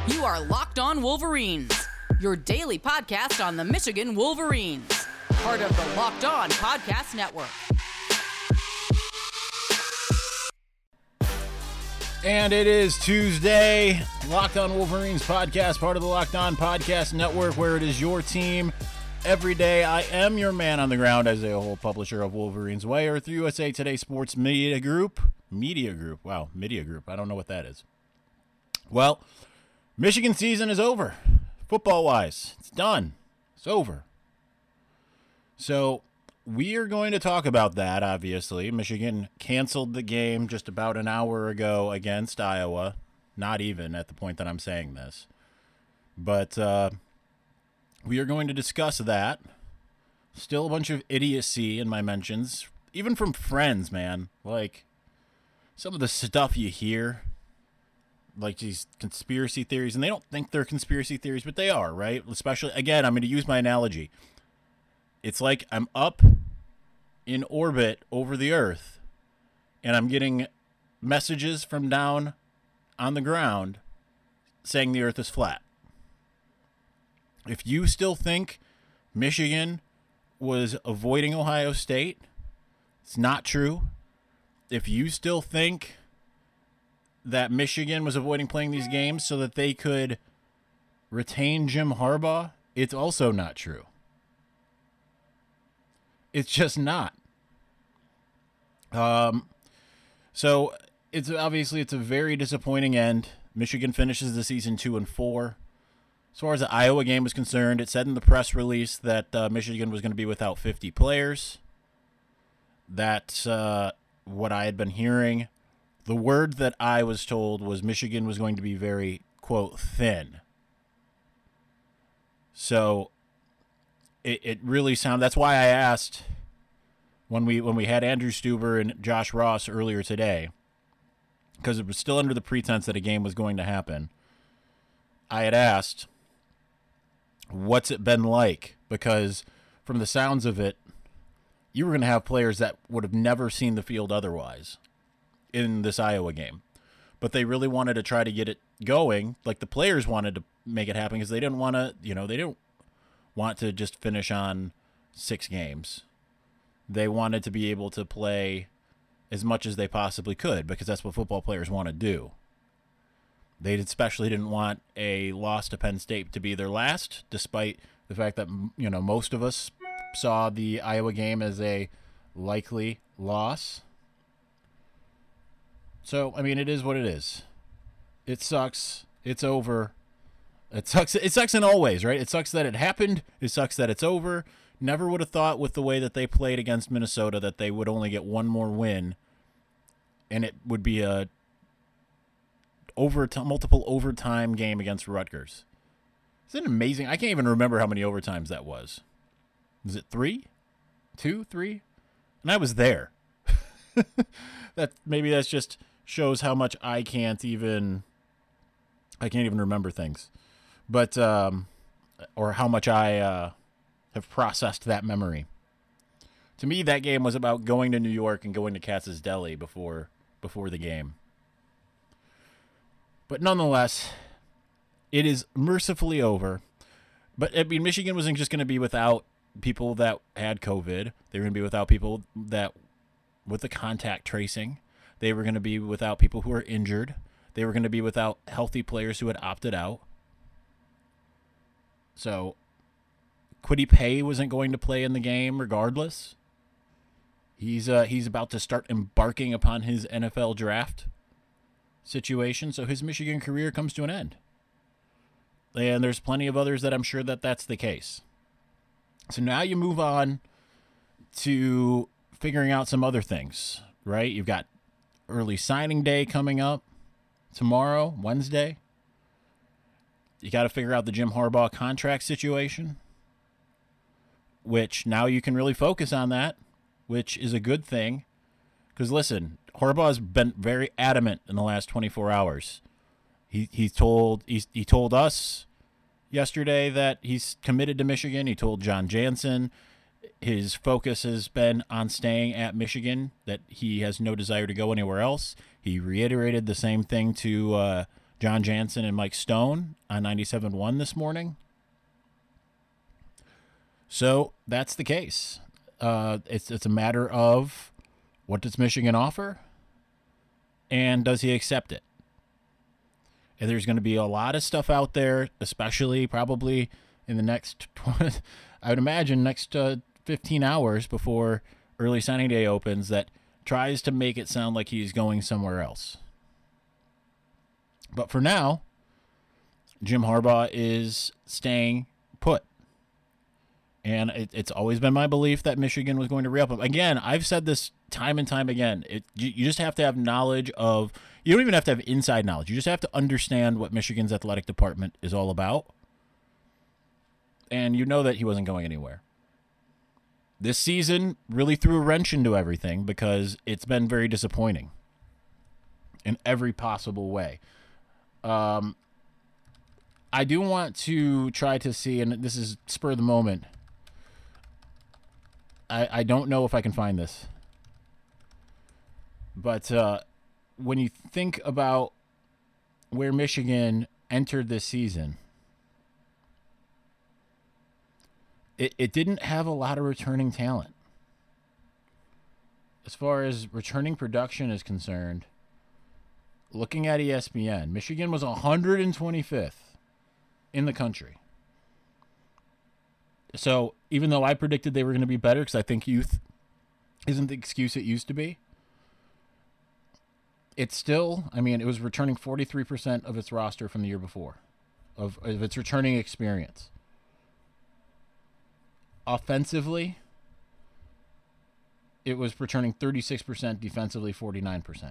You are Locked On Wolverines, your daily podcast on the Michigan Wolverines, part of the Locked On Podcast Network. And it is Tuesday, Locked On Wolverines podcast, part of the Locked On Podcast Network, where it is your team every day. I am your man on the ground as a whole publisher of Wolverines Way, Earth USA Today Sports Media Group. Wow, Media Group. I don't know what that is. Well, Michigan season is over. Football-wise, it's done. It's over. So we are going to talk about that, obviously. Michigan canceled the game just about an hour ago against Iowa. Not even at the point that I'm saying this. But we are going to discuss that. Still a bunch of idiocy in my mentions. Even from friends, man. Like, some of the stuff you hear. Like these conspiracy theories. And they don't think they're conspiracy theories, but they are, right? Especially, again, I'm going to use my analogy. It's like I'm up in orbit over the earth, and I'm getting messages from down on the ground saying the earth is flat. If you still think Michigan was avoiding Ohio State, it's not true. If you still think that Michigan was avoiding playing these games so that they could retain Jim Harbaugh, it's also not true. It's just not. So it's obviously a very disappointing end. Michigan finishes the season 2-4. As far as the Iowa game was concerned, it said in the press release that Michigan was going to be without 50 players. That's what I had been hearing. The word that I was told was Michigan was going to be very, quote, thin. So it really sounded. That's why I asked when we had Andrew Stuber and Josh Ross earlier today, because it was still under the pretense that a game was going to happen. I had asked, what's it been like? Because from the sounds of it, you were going to have players that would have never seen the field otherwise in this Iowa game. But they really wanted to try to get it going. Like the players wanted to make it happen because they didn't want to, they didn't want to just finish on 6 games. They wanted to be able to play as much as they possibly could because that's what football players want to do. They especially didn't want a loss to Penn State to be their last, despite the fact that, most of us saw the Iowa game as a likely loss. So, it is what it is. It sucks. It's over. It sucks in all ways, right? It sucks that it happened. It sucks that it's over. Never would have thought with the way that they played against Minnesota that they would only get one more win, and it would be a multiple overtime game against Rutgers. Isn't it amazing? I can't even remember how many overtimes that was. Was it 3? 2? 3? And I was there. That's just shows how much I can't even remember things. But or how much I have processed that memory. To me, that game was about going to New York and going to Katz's Deli before the game. But nonetheless, it is mercifully over. But Michigan wasn't just going to be without people that had COVID. They were going to be without people that with the contact tracing. They were going to be without people who were injured. They were going to be without healthy players who had opted out. So Kwity Paye wasn't going to play in the game regardless. He's about to start embarking upon his NFL draft situation, so his Michigan career comes to an end. And there's plenty of others that I'm sure that that's the case. So now you move on to figuring out some other things, right? You've got early signing day coming up tomorrow, Wednesday. You got to figure out the Jim Harbaugh contract situation, which now you can really focus on that, which is a good thing. Because listen, Harbaugh's been very adamant in the last 24 hours. He told us yesterday that he's committed to Michigan. He told John Jansen his focus has been on staying at Michigan, that he has no desire to go anywhere else. He reiterated the same thing to John Jansen and Mike Stone on 97.1 this morning. So that's the case. It's a matter of what does Michigan offer, and does he accept it? And there's going to be a lot of stuff out there, especially probably in the next, I would imagine, next 15 hours before early signing day opens, that tries to make it sound like he's going somewhere else. But for now, Jim Harbaugh is staying put. And it's always been my belief that Michigan was going to re-up him. Again, I've said this time and time again. You just have to have knowledge of, you don't even have to have inside knowledge. You just have to understand what Michigan's athletic department is all about. And you know that he wasn't going anywhere. This season really threw a wrench into everything because it's been very disappointing in every possible way. I do want to try to see, and this is spur of the moment, I don't know if I can find this. But when you think about where Michigan entered this season, it didn't have a lot of returning talent. As far as returning production is concerned, looking at ESPN, Michigan was 125th in the country. So even though I predicted they were going to be better, because I think youth isn't the excuse it used to be, it's still, I mean, it was returning 43% of its roster from the year before, of its returning experience. Offensively, it was returning 36%, defensively 49%.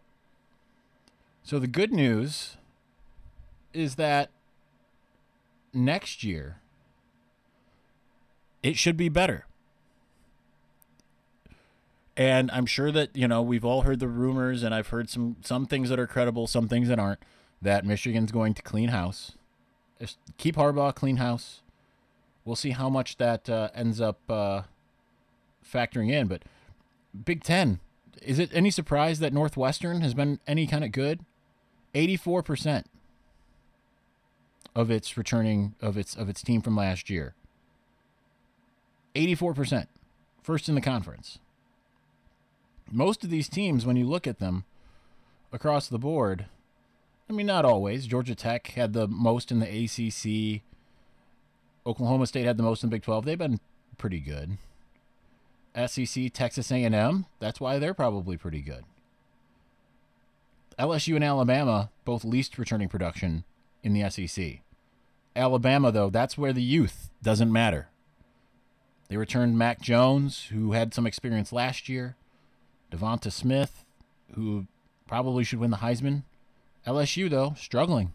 So the good news is that next year, it should be better. And I'm sure that, we've all heard the rumors, and I've heard some things that are credible, some things that aren't, that Michigan's going to clean house. Just keep Harbaugh, clean house. We'll see how much that ends up factoring in. But Big Ten, is it any surprise that Northwestern has been any kind of good? 84% of its returning of its team from last year. 84%, first in the conference. Most of these teams, when you look at them across the board, I mean, not always. Georgia Tech had the most in the ACC. Oklahoma State had the most in the Big 12. They've been pretty good. SEC, Texas A&M, that's why they're probably pretty good. LSU and Alabama, both least returning production in the SEC. Alabama, though, that's where the youth doesn't matter. They returned Mac Jones, who had some experience last year. Devonta Smith, who probably should win the Heisman. LSU, though, struggling.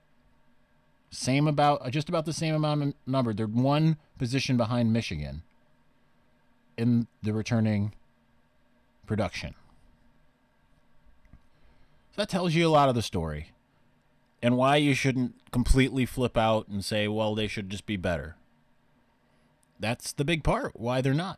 Just about the same amount of number. They're one position behind Michigan in the returning production. So that tells you a lot of the story and why you shouldn't completely flip out and say, well, they should just be better. That's the big part, why they're not.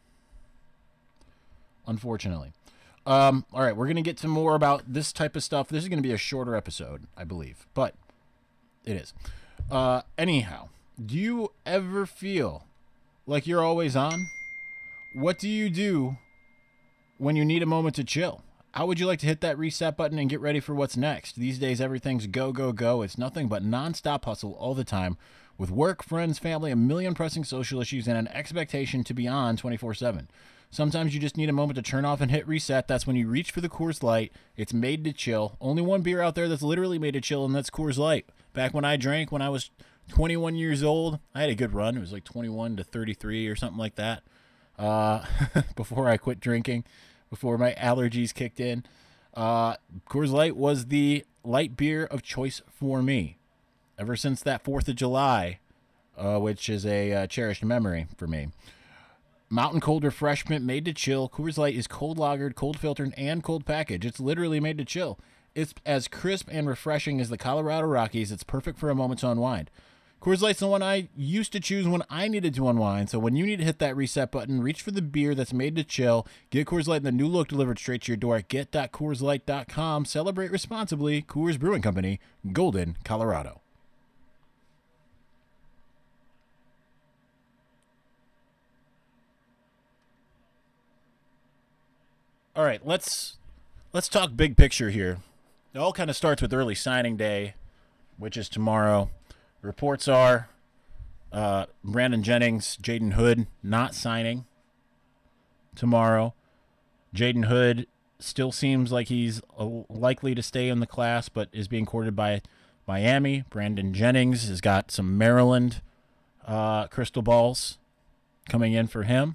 Unfortunately. All right, we're going to get to more about this type of stuff. This is going to be a shorter episode, I believe, but it is. Anyhow, do you ever feel like you're always on? What do you do when you need a moment to chill? How would you like to hit that reset button and get ready for what's next? These days, everything's go, go, go. It's nothing but nonstop hustle all the time with work, friends, family, a million pressing social issues, and an expectation to be on 24/7. Sometimes you just need a moment to turn off and hit reset. That's when you reach for the Coors Light. It's made to chill. Only one beer out there that's literally made to chill, and that's Coors Light. Back when I drank when I was 21 years old, I had a good run. It was like 21 to 33 or something like that before I quit drinking, before my allergies kicked in. Coors Light was the light beer of choice for me ever since that 4th of July, which is a cherished memory for me. Mountain cold refreshment made to chill. Coors Light is cold lagered, cold filtered, and cold packaged. It's literally made to chill. It's as crisp and refreshing as the Colorado Rockies. It's perfect for a moment to unwind. Coors Light's the one I used to choose when I needed to unwind. So when you need to hit that reset button, reach for the beer that's made to chill. Get Coors Light in the new look delivered straight to your door at get.coorslight.com. Celebrate responsibly. Coors Brewing Company, Golden, Colorado. All right, let's talk big picture here. It all kind of starts with early signing day, which is tomorrow. Reports are Brandon Jennings, Jaden Hood not signing tomorrow. Jaden Hood still seems like he's likely to stay in the class, but is being courted by Miami. Brandon Jennings has got some Maryland crystal balls coming in for him.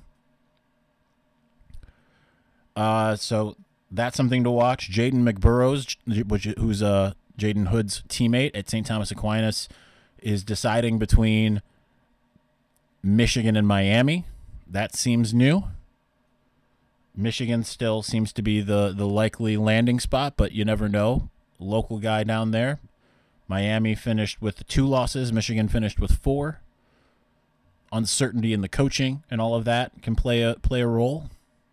So that's something to watch. Jaden McBurrows, who's Jaden Hood's teammate at St. Thomas Aquinas, is deciding between Michigan and Miami. That seems new. Michigan still seems to be the likely landing spot, but you never know. Local guy down there. Miami finished with 2 losses. Michigan finished with 4. Uncertainty in the coaching and all of that can play a role.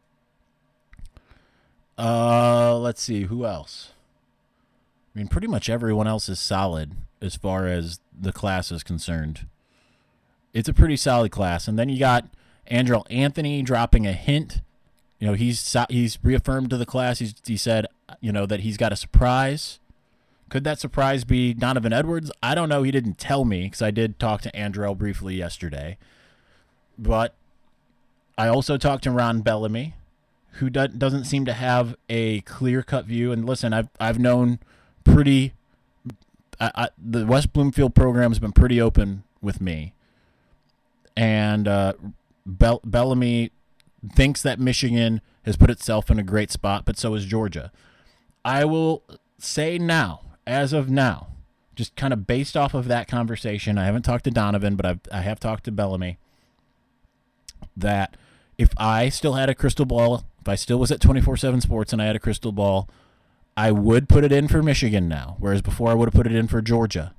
Let's see, who else? I mean, pretty much everyone else is solid as far as the class is concerned. It's a pretty solid class. And then you got Andrel Anthony dropping a hint. You know, he's reaffirmed to the class. He said, you know, that he's got a surprise. Could that surprise be Donovan Edwards? I don't know. He didn't tell me because I did talk to Andrel briefly yesterday. But I also talked to Ron Bellamy, who doesn't seem to have a clear-cut view. And listen, I've known the West Bloomfield program has been pretty open with me. And Bellamy thinks that Michigan has put itself in a great spot, but so is Georgia. I will say now, as of now, just kind of based off of that conversation, I haven't talked to Donovan, but I have talked to Bellamy, that if I still had a crystal ball, if I still was at 24/7 Sports and I had a crystal ball, I would put it in for Michigan now, whereas before I would have put it in for Georgia.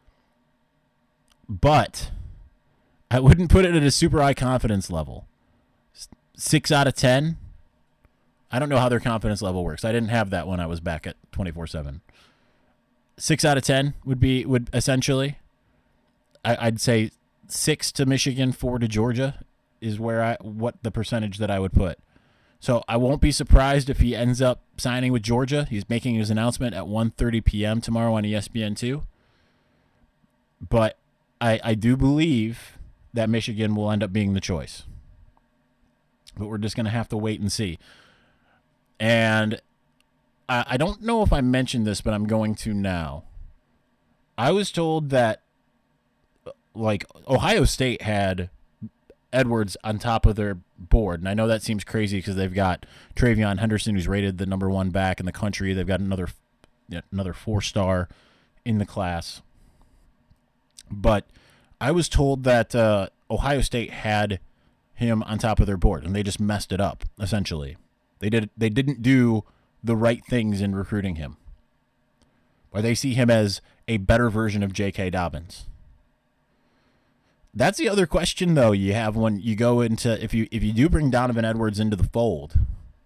But I wouldn't put it at a super high confidence level. 6 out of 10. I don't know how their confidence level works. I didn't have that when I was back at 24/7. 6 out of 10 would essentially. I'd say 6 to Michigan, 4 to Georgia is what the percentage that I would put. So I won't be surprised if he ends up signing with Georgia. He's making his announcement at 1:30 p.m. tomorrow on ESPN2. But I do believe that Michigan will end up being the choice. But we're just going to have to wait and see. And I don't know if I mentioned this, but I'm going to now. I was told that, like, Ohio State had Edwards on top of their board. And I know that seems crazy because they've got Travion Henderson, who's rated the number 1 back in the country. They've got another 4-star in the class. But I was told that Ohio State had him on top of their board, and they just messed it up, essentially. They didn't do the right things in recruiting him. Or they see him as a better version of J.K. Dobbins. That's the other question, though, you have when you go into, if you do bring Donovan Edwards into the fold,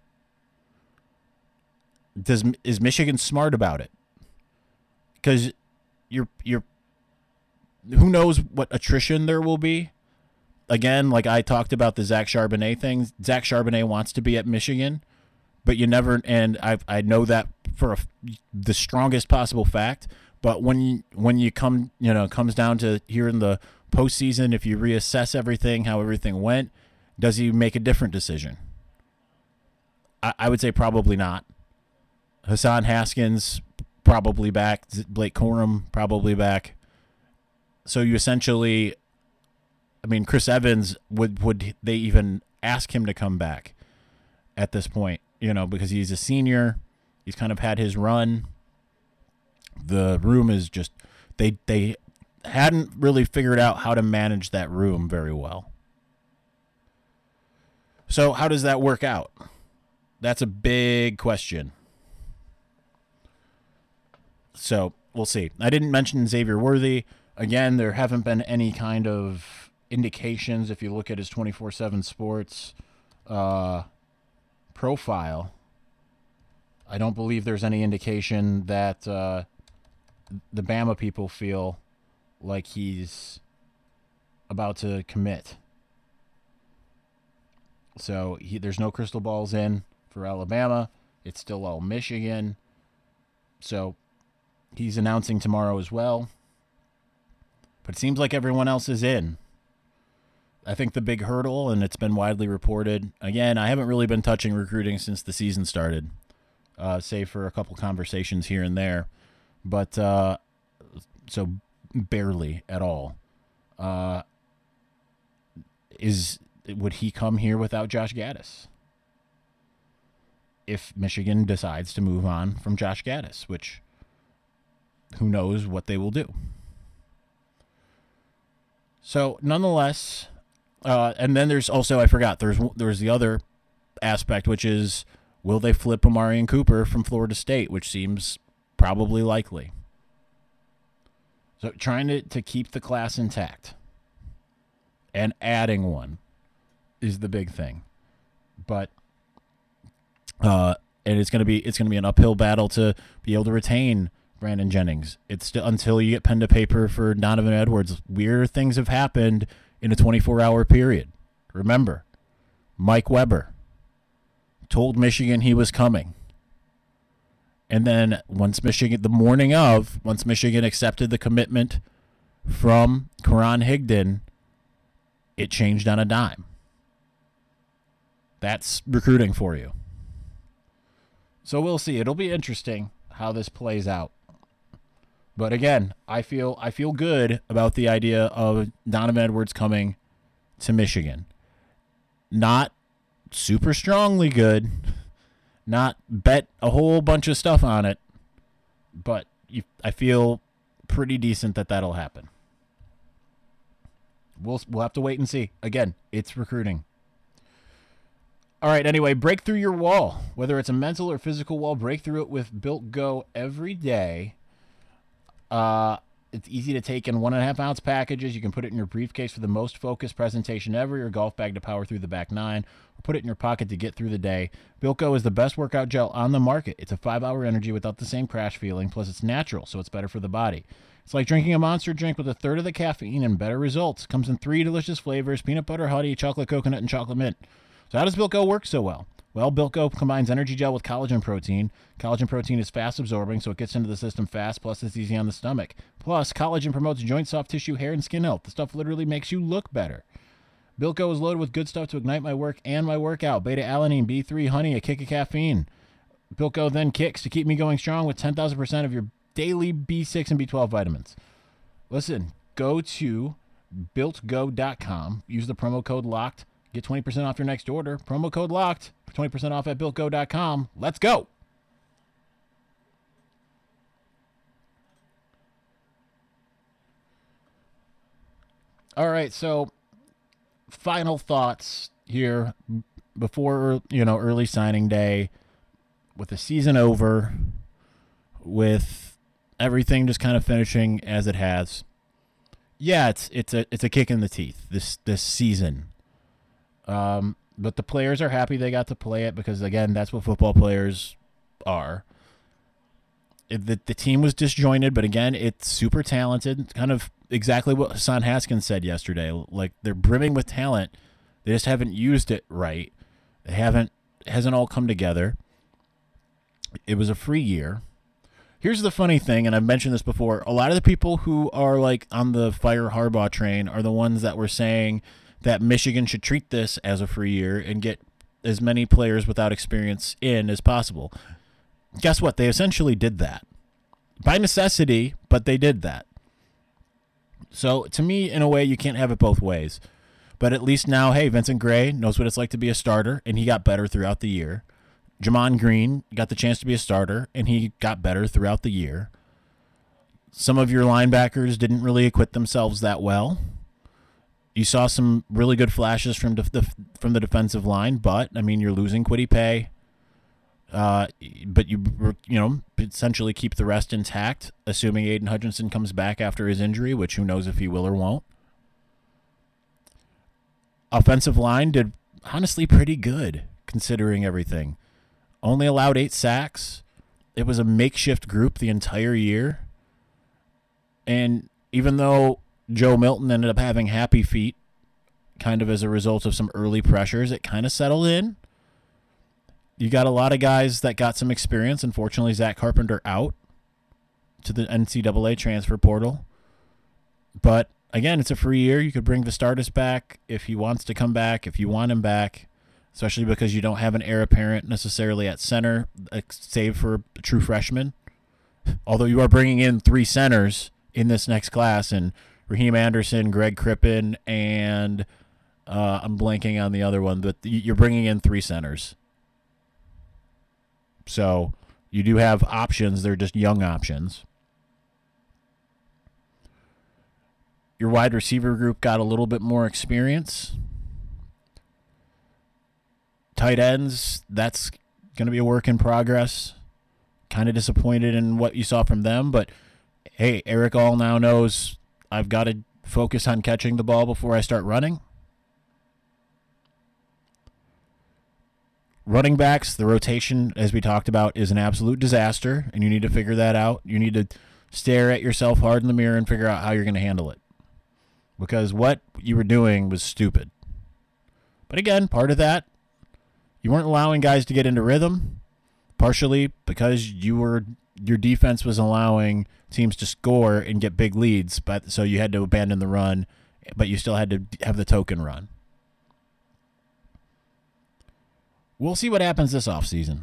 is Michigan smart about it? Because you're who knows what attrition there will be. Again, like I talked about the Zach Charbonnet thing. Zach Charbonnet wants to be at Michigan, but you never, and I know that for the strongest possible fact. But when you come, comes down to here in the postseason, if you reassess everything, how everything went, does he make a different decision? I would say probably not. Hassan Haskins probably back. Blake Corum probably back. So you essentially, I mean, Chris Evans, would they even ask him to come back at this point? Because he's a senior. He's kind of had his run. The room is just, they hadn't really figured out how to manage that room very well. So how does that work out? That's a big question. So we'll see. I didn't mention Xavier Worthy. Again, there haven't been any kind of indications. If you look at his 24/7 Sports profile, I don't believe there's any indication that the Bama people feel like he's about to commit. So there's no crystal balls in for Alabama. It's still all Michigan. So he's announcing tomorrow as well. But it seems like everyone else is in. I think the big hurdle, and it's been widely reported, again, I haven't really been touching recruiting since the season started, save for a couple conversations here and there. But so barely at all. Would he come here without Josh Gaddis? If Michigan decides to move on from Josh Gaddis, which who knows what they will do. So nonetheless, and then there's also, I forgot, there's the other aspect, which is, will they flip Amarian Cooper from Florida State, which seems probably likely. So trying to keep the class intact and adding one is the big thing. But and it's gonna be an uphill battle to be able to retain Brandon Jennings. It's still, until you get pen to paper for Donovan Edwards. Weird things have happened in a 24-hour period. Remember, Mike Weber told Michigan he was coming. And then once Michigan accepted the commitment from Karan Higdon, it changed on a dime. That's recruiting for you. So we'll see. It'll be interesting how this plays out. But again, I feel good about the idea of Donovan Edwards coming to Michigan. Not super strongly good. Not bet a whole bunch of stuff on it. But I feel pretty decent that that'll happen. We'll have to wait and see. Again, it's recruiting. All right, anyway, break through your wall. Whether it's a mental or physical wall, break through it with Built Go every day. It's easy to take in 1.5 ounce packages. You can put it in your briefcase for the most focused presentation ever, your golf bag to power through the back nine, or put it in your pocket to get through the day. Built Go is the best workout gel on the market. It's a 5-hour energy without the same crash feeling, plus it's natural, so it's better for the body. It's like drinking a Monster drink with a third of the caffeine and better results. Comes in 3 delicious flavors: peanut butter, honey, chocolate coconut, and chocolate mint. So how does Built Go work so well? Well, Built Go combines energy gel with collagen protein. Collagen protein is fast absorbing, so it gets into the system fast, plus it's easy on the stomach. Plus, collagen promotes joint, soft tissue, hair, and skin health. The stuff literally makes you look better. Built Go is loaded with good stuff to ignite my work and my workout. Beta-alanine, B3, honey, a kick of caffeine. Built Go then kicks to keep me going strong with 10,000% of your daily B6 and B12 vitamins. Listen, go to BuiltGo.com. Use the promo code LOCKED. Get 20% off your next order. Promo code LOCKED for 20% off at BuiltGo.com. Let's go. All right, so final thoughts here before, early signing day, with the season over, with everything just kind of finishing as it has. Yeah, it's a kick in the teeth this season. But the players are happy they got to play it because, again, that's what football players are. The team was disjointed, but, again, it's super talented. It's kind of exactly what Hassan Haskins said yesterday. Like, they're brimming with talent. They just haven't used it right. It hasn't all come together. It was a free year. Here's the funny thing, and I've mentioned this before. A lot of the people who are, like, on the Fire Harbaugh train are the ones that were saying that Michigan should treat this as a free year and get as many players without experience in as possible. Guess what? They essentially did that. By necessity, but they did that. So, to me, in a way, you can't have it both ways. But at least now, hey, Vincent Gray knows what it's like to be a starter, and he got better throughout the year. Jamon Green got the chance to be a starter, and he got better throughout the year. Some of your linebackers didn't really acquit themselves that well. You saw some really good flashes from the defensive line, but, I mean, you're losing Kwity Paye. But you essentially keep the rest intact, assuming Aiden Hutchinson comes back after his injury, which who knows if he will or won't. Offensive line did honestly pretty good considering everything. Only allowed 8 sacks. It was a makeshift group the entire year. And even though Joe Milton ended up having happy feet, kind of as a result of some early pressures, it kind of settled in. You got a lot of guys that got some experience. Unfortunately, Zach Carpenter out to the NCAA transfer portal. But again, it's a free year. You could bring Vistardis back if he wants to come back, if you want him back, especially because you don't have an heir apparent necessarily at center, save for a true freshman. Although you are bringing in 3 centers in this next class, and Raheem Anderson, Greg Crippen, and I'm blanking on the other one, but you're bringing in 3 centers. So you do have options. They're just young options. Your wide receiver group got a little bit more experience. Tight ends, that's going to be a work in progress. Kind of disappointed in what you saw from them, but hey, Eric All now knows I've got to focus on catching the ball before I start running. Running backs, the rotation, as we talked about, is an absolute disaster, and you need to figure that out. You need to stare at yourself hard in the mirror and figure out how you're going to handle it. Because what you were doing was stupid. But again, part of that, you weren't allowing guys to get into rhythm, partially because your defense was allowing teams to score and get big leads, but so you had to abandon the run, but you still had to have the token run. We'll see what happens this offseason.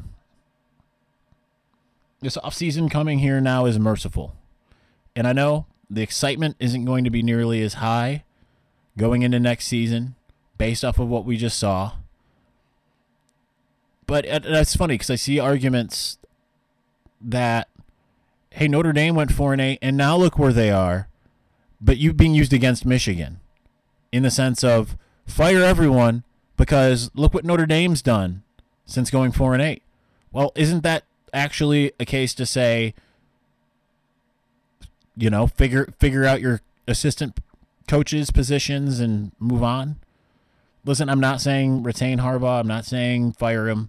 This offseason coming here now is merciful. And I know the excitement isn't going to be nearly as high going into next season based off of what we just saw. But it's funny because I see arguments that, hey, Notre Dame went 4-8, and now look where they are, but you being used against Michigan in the sense of fire everyone because look what Notre Dame's done since going 4-8. Well, isn't that actually a case to say, figure out your assistant coaches' positions and move on? Listen, I'm not saying retain Harbaugh. I'm not saying fire him.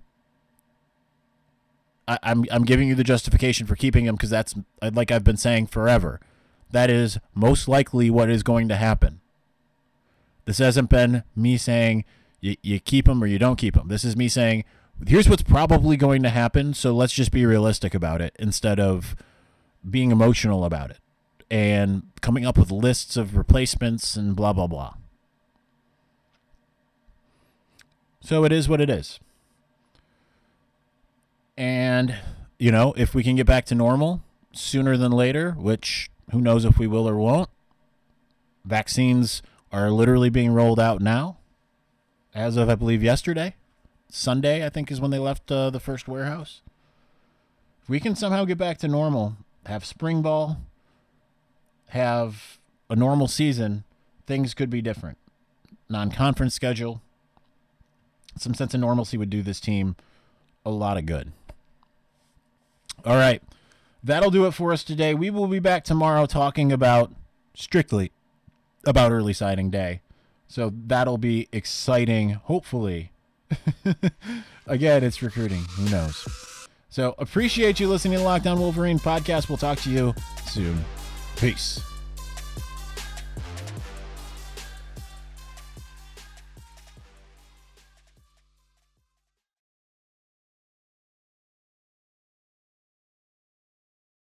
I'm giving you the justification for keeping him because that's, like I've been saying forever, that is most likely what is going to happen. This hasn't been me saying you keep him or you don't keep him. This is me saying, here's what's probably going to happen, so let's just be realistic about it instead of being emotional about it and coming up with lists of replacements and blah, blah, blah. So it is what it is. And, if we can get back to normal sooner than later, which who knows if we will or won't, vaccines are literally being rolled out now as of, I believe, yesterday. Sunday, I think, is when they left the first warehouse. If we can somehow get back to normal, have spring ball, have a normal season, things could be different. Non-conference schedule, some sense of normalcy would do this team a lot of good. All right, that'll do it for us today. We will be back tomorrow talking strictly about early signing day. So that'll be exciting, hopefully. Again, it's recruiting. Who knows? So appreciate you listening to Locked On Wolverine podcast. We'll talk to you soon. Peace.